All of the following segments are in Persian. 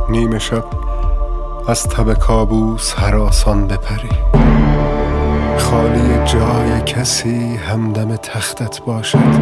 نیمه شب از تب کابوس هراسان بپری، خالی جای کسی همدم تختت باشد،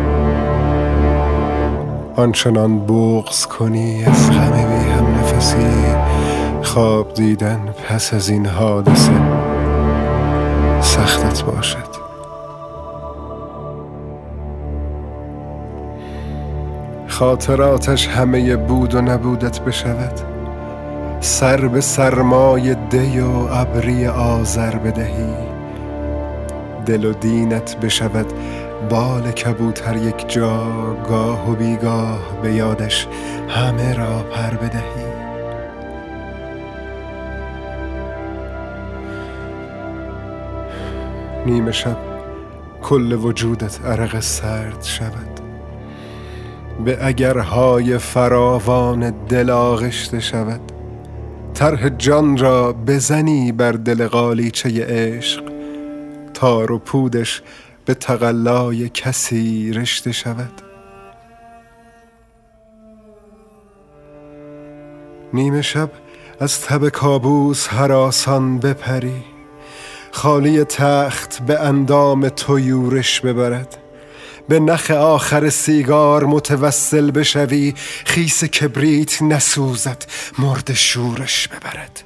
آنچنان بغض کنی از غم بی هم نفسی، خواب دیدن پس از این حادثه سختت باشد. خاطراتش همه بود و نبودت بشود، سر به سرمای دی و ابری آذر بدهی، دل و دینت بشود بال کبوتر یک جا، گاه و بیگاه به یادش همه را پر بدهی. نیمه شب کل وجودت عرق سرد شود، به اگرهای فراوان دل آغشته شود، طرح جان را بزنی بر دل قالیچه عشق، تار و پودش به تقلای کسی رشته شود. نیمه شب از تب کابوس هراسان بپری، خالی تخت به اندام تو یورش ببرد، به نخ آخر سیگار متوسل بشوی، خیس کبریت نسوزد مرد شورش ببرد.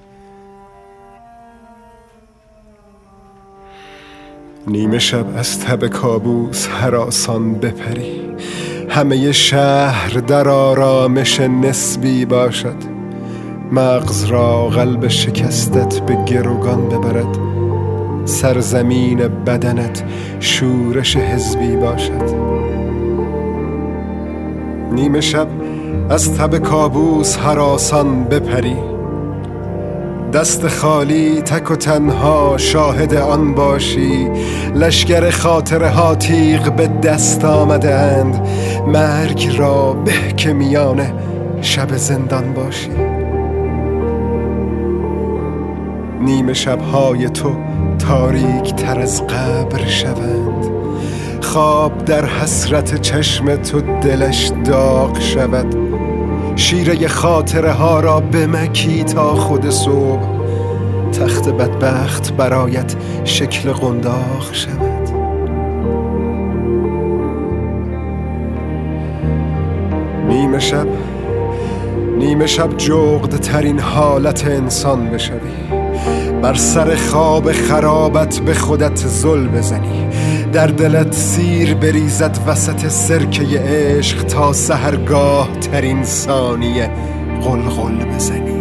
نیمه شب از تب کابوس هراسان بپری، همه شهر در آرامش نسبی باشد، مغز را قلب شکستت به گروگان ببرد، سرزمین بدنت شورش حزبی باشد. نیمه شب از تب کابوس هراسان بپری، دست خالی تک و تنها شاهد آن باشی، لشگر خاطره ها تیغ به دست آمده اند، مرگ را به که میان شب زندان باشی. نیمه شبهای تو تاریک تر از قبر شوند، خواب در حسرت چشم تو دلش داغ شود، شیره خاطره ها را بمکی تا خود صبح، تخت بدبخت برایت شکل قنداق شود. نیمه شب جغد ترین حالت انسان بشوی، بر سر خواب خرابت به خودت زل بزنی، در دلت سیر بریزد وسط سرکه عشق، تا سحرگاه ترین ثانیه غلغل بزنی.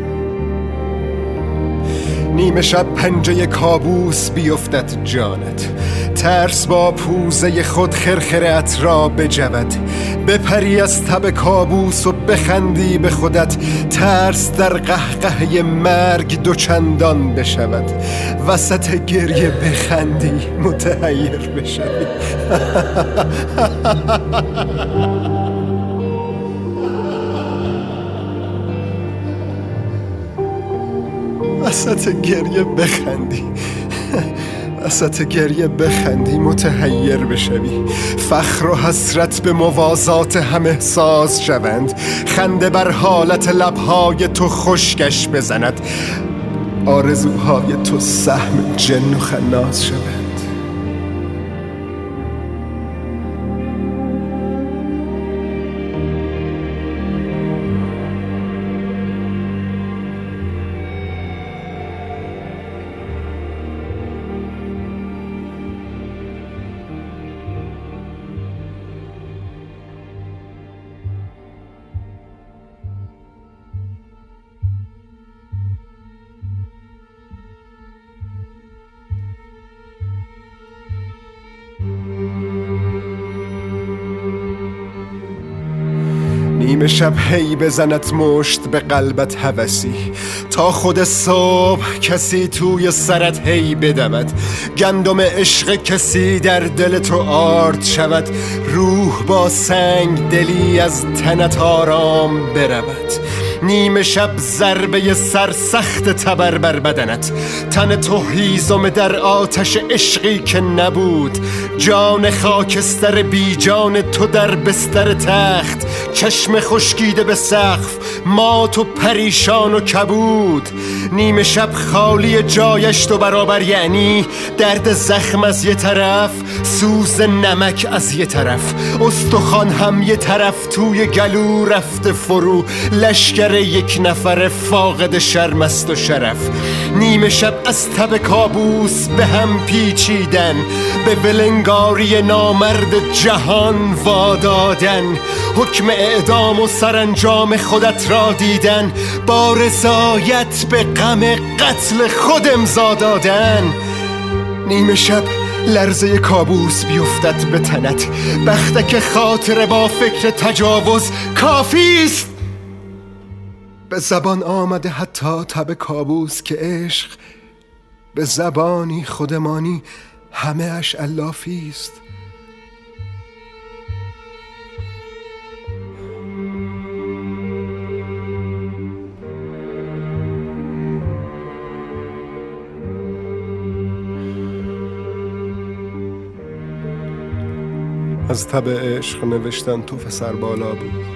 نیمه شب پنجه کابوس بیفتد جانت، ترس با پوزه خود خرخرت را بجود، بپری از تب کابوس و بخندی به خودت، ترس در قهقه مرگ دوچندان بشود، وسط گریه بخندی متحیر بشوی. وسط گریه بخندی متحیر بشوی، فخر و حسرت به موازات هم احساس شوند، خنده بر حالت لبهای تو خشکش بزند، آرزوهای تو سهم جن و خناس شوند. نیمه شب هی بزنت مشت به قلبت هوسی، تا خود صبح کسی توی سرت هی بدمد، گندم عشق کسی در دل تو آرد شود، روح با سنگ دلی از تنت آرام برود. نیمه شب ضربه سرسخت تبر بر بدنت، تن تو هیزم در آتش عشقی که نبود، جان خاکستر بی جان تو در بستر تخت، چشم خشکیده به سقف، مات و پریشان و کبود. نیمه شب خالی جایش دو برابر، یعنی درد زخم از یه طرف، سوز نمک از یه طرف، استخوان هم یه طرف توی گلو رفته فرو. لشکر یک نفر فاقد شرم است و شرف. نیمه شب از تب کابوس به هم پیچیدن، به ولنگاری نامرد جهان وادادن. حکم اعدام و سرانجام خودت را دیدن، با رضایت به غم قتل خود امضا دادن. نیمه شب لرزه کابوس بیفتد به تنت، بختک خاطره با فکر تجاوز کافیست. به زبان آمده حتی تب کابوس که عشق به زبانی خودمانی همه اش الافیست. از تب عشق نوشتن توف سربالا بود،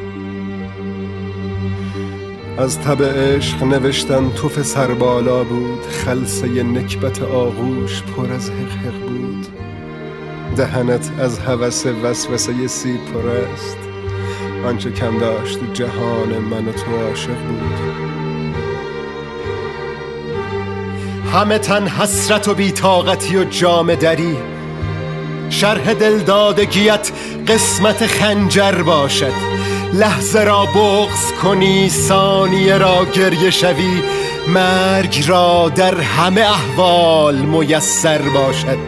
از تب عشق نوشتن توف سربالا بود. خلسه نکبت آغوش پر از حقحق بود، دهنت از هوس وسوسه سیب پر است. آنچه کم داشت جهان من و تو عاشق بود. همه تن حسرت و بی‌طاقتی و جامه دری، شرح دلدادگیت قسمت خنجر باشد. لحظه را بغض کنی، ثانیه را گریه شوی، مرگ را در همه احوال میسر باشد.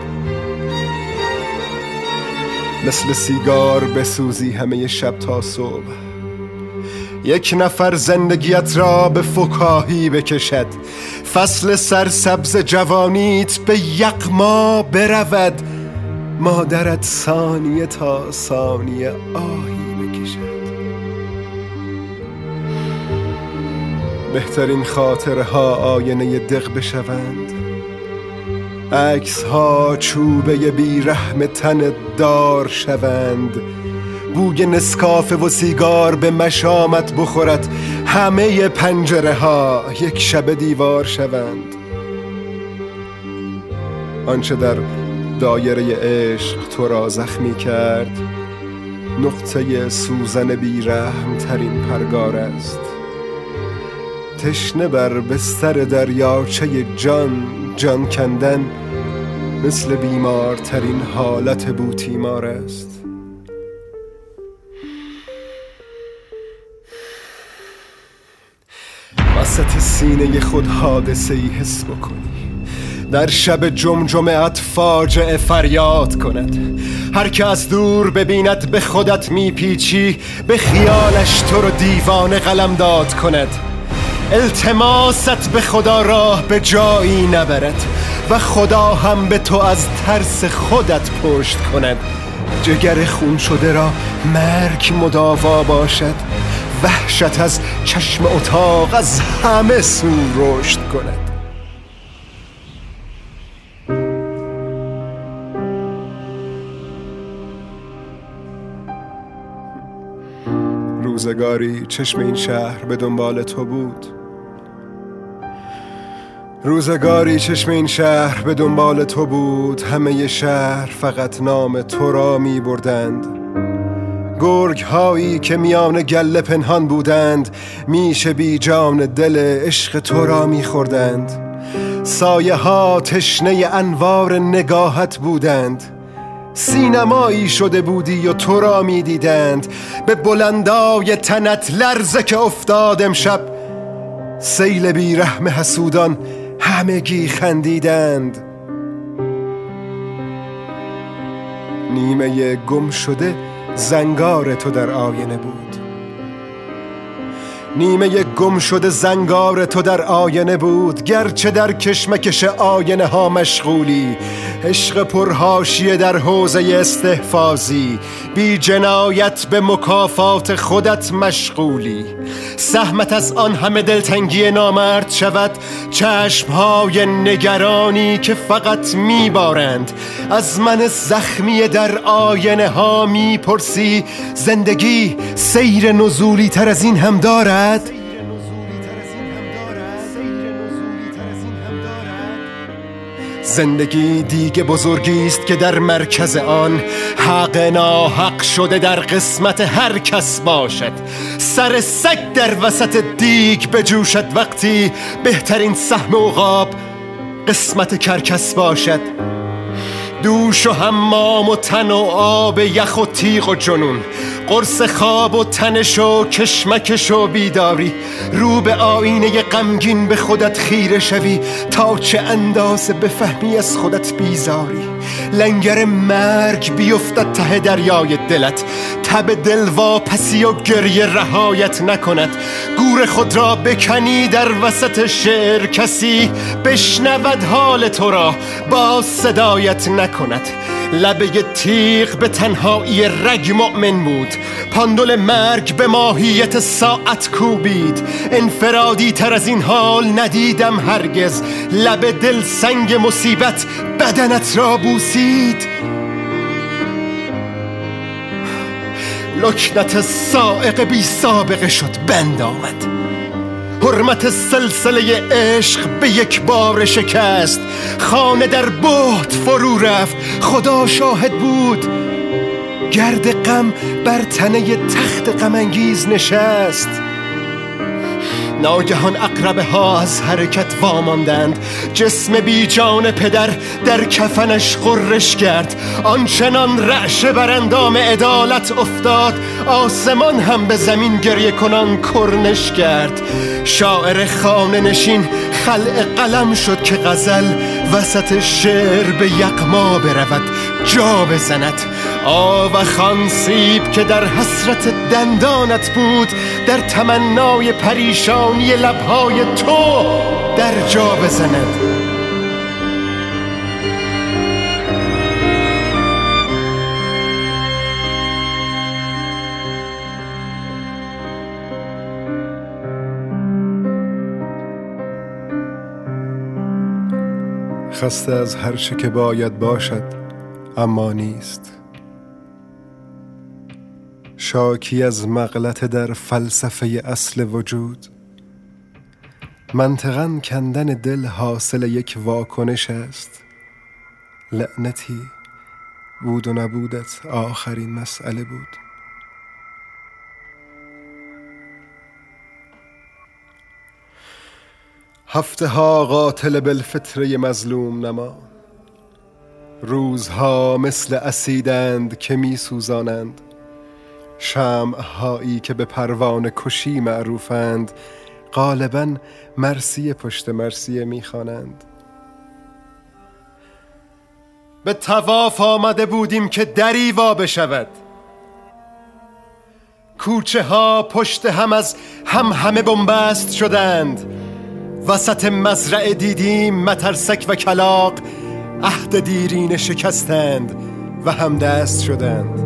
مثل سیگار بسوزی همه شب تا صبح، یک نفر زندگیت را به فکاهی بکشد. فصل سرسبز جوانیت به یغما برود، مادرت ثانیه تا ثانیه آهی بکشد. بهترین خاطره ها آینه دق بشوند، عکس ها چوبه بیرحم تن دار شوند. بوی نسکافه و سیگار به مشامت بخورد، همه پنجره ها یک شب دیوار شوند. آنچه در دایره عشق تو را زخمی کرد، نقطه سوزن بیرحم ترین پرگار است. تشنه بر بستر دریاچه جان کندن، مثل بیمارترین حالت بوتیمار است. وسط سینه خود حادثه‌ای حس بکنی، در شب جمجمه‌ات فاجعه فریاد کند. هر که از دور ببیند به خودت میپیچی، به خیالش تو رو دیوانه قلمداد کند. التماست به خدا راه به جایی نبرد و خدا هم به تو از ترس خودت پشت کند. جگر خون شده را مرگ مداوا باشد، وحشت از چشم اتاق از همه سو رشد کند. روزگاری چشم این شهر به دنبال تو بود، روزگاری چشم این شهر به دنبال تو بود. همه شهر فقط نام تو را می بردند. گرگ هایی که میان گله پنهان بودند، میشه بی جان دل عشق تو را می خوردند. سایه ها تشنه انوار نگاهت بودند، سینمایی شده بودی و تو را می دیدند. به بلندای تنت لرزه که افتاد امشب، سیل بیرحم حسودان همگی خندیدند. نیمه گم شده زنگار تو در آینه بود، نیمه گم شده زنگار تو در آینه بود، گرچه در کشمکش آینه ها مشغولی. عشق پرحاشیه در حوزه استحفاظی، بی جنایت به مکافات خودت مشغولی. سهمت از آن همه دلتنگی نامرد شود چشمهای نگرانی که فقط میبارند. از من زخمی در آینه ها میپرسی زندگی سیر نزولی تر از این هم دارد؟ زندگی دیگه بزرگی است که در مرکز آن حق ناحق شده در قسمت هر کس باشد. سر سگ در وسط دیگ بجوشد وقتی بهترین سهم عقاب قسمت کرکس باشد. دوش و حمام و تن و آب یخ و تیغ و جنون، قرص خواب و تنش و کشمکش و بیداری. رو به آینه غمگین به خودت خیره شوی تا چه اندازه بفهمی از خودت بیزاری. لنگر مرگ بیفتد ته دریای دلت، تب دل واپسی و گریه رهایت نکند. گور خود را بکنی در وسط شعر کسی بشنود حال تو را باز صدایت نکند. لبه تیغ به تنهایی رگ مؤمن بود، پاندول مرگ به ماهیت ساعت کوبید. انفرادی تر از این حال ندیدم هرگز، لب دل سنگ مصیبت بدنت را بوسید. لکنت سائق بی سابقه شد بند آمد، حرمت سلسله عشق به یک بار شکست. خانه در بهت فرو رفت خدا شاهد بود، گرد غم بر تنه تخت غم انگیز نشست. ناگهان عقربه ها از حرکت واماندند، جسم بی جان پدر در کفنش غرش کرد. آنچنان رعشه بر اندام عدالت افتاد، آسمان هم به زمین گریه کنان کرنش کرد. شاعر خانه نشین خلع قلم شد که غزل وسط شعر به یغما برود جا بزند. آوخان سیب که در حسرت دندانت بود، در تمنای پریشانی لبهای تو در جا بزند. خسته از هر چه که باید باشد اما نیست، شاکی از مغلطه در فلسفه اصل وجود. منطقاً کندن دل حاصل یک واکنش است. لعنتی بود و نبودت آخرین مسئله بود. هفته ها قاتل بالفطره مظلوم نما، روزها مثل اسیدند که می سوزانند. شمع‌هایی که به پروانه کشی معروفند، غالباً مرثیه پشت مرثیه می خوانند. به طواف آمده بودیم که دری وا بشود، کوچه ها پشت هم از همه بنبست شدند. وسط مزرعه دیدیم مترسک و کلاغ عهد دیرینه شکستند و همدست شدند.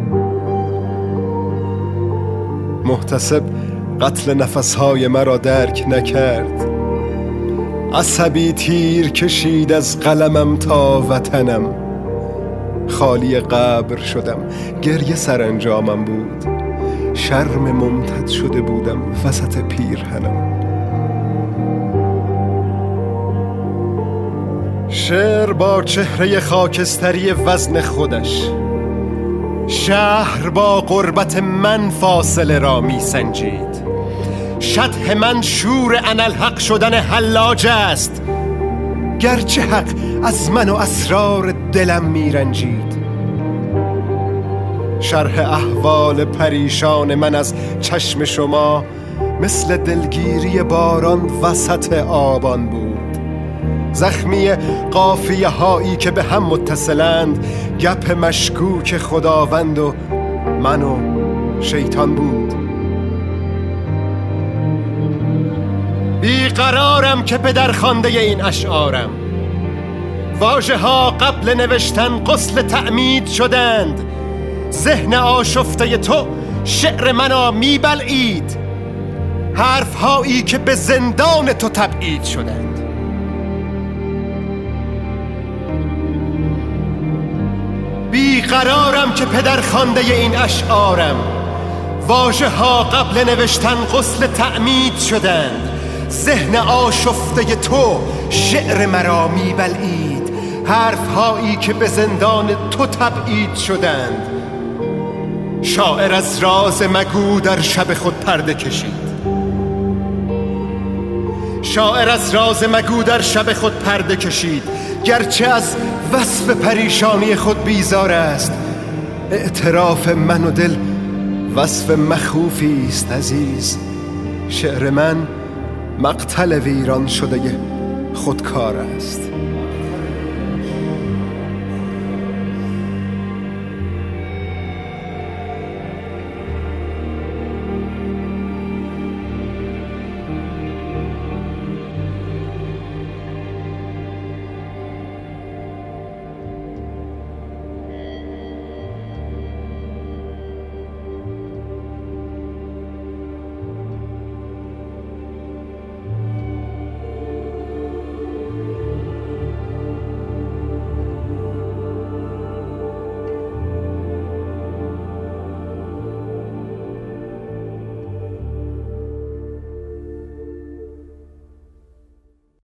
محتسب قتل نفسهای مرا درک نکرد، عصبی تیر کشید از قلمم تا وطنم. خالی قبر شدم، گریه سرانجامم بود، شرم ممتد شده بودم وسط پیرهنم. شعر با چهره خاکستری وزن خودش، شهر با غربت من فاصله را می سنجید. شطح من شور انالحق شدن حلاج است، گرچه حق از من و اسرار دلم می رنجید. شرح احوال پریشان من از چشم شما مثل دلگیری باران وسط آبان بود. زخمی قافیه هایی که به هم متصلند، گپ مشکوک خداوند و من و شیطان بود. بیقرارم که پدر خوانده این اشعارم. واژه ها قبل نوشتن غسل تعمید شدند، ذهن آشفته تو شعر منو میبلعید، حرف هایی که به زندان تو تبعید شدند. بیقرارم که پدر خوانده این اشعارم، واژه ها قبل نوشتن غسل تعمید شدند، ذهن آشفته تو شعر مرا میبلعید، حرف هایی که به زندان تو تبعید شدند. شاعر از راز مگو در شب خود پرده کشید، شاعر از راز مگو در شب خود پرده کشید، گرچه از وصف پریشانی خود بیزار است. اعتراف من و دل وصف مخوفی است عزیز، شعر من مقتل ویران شده خودکار است.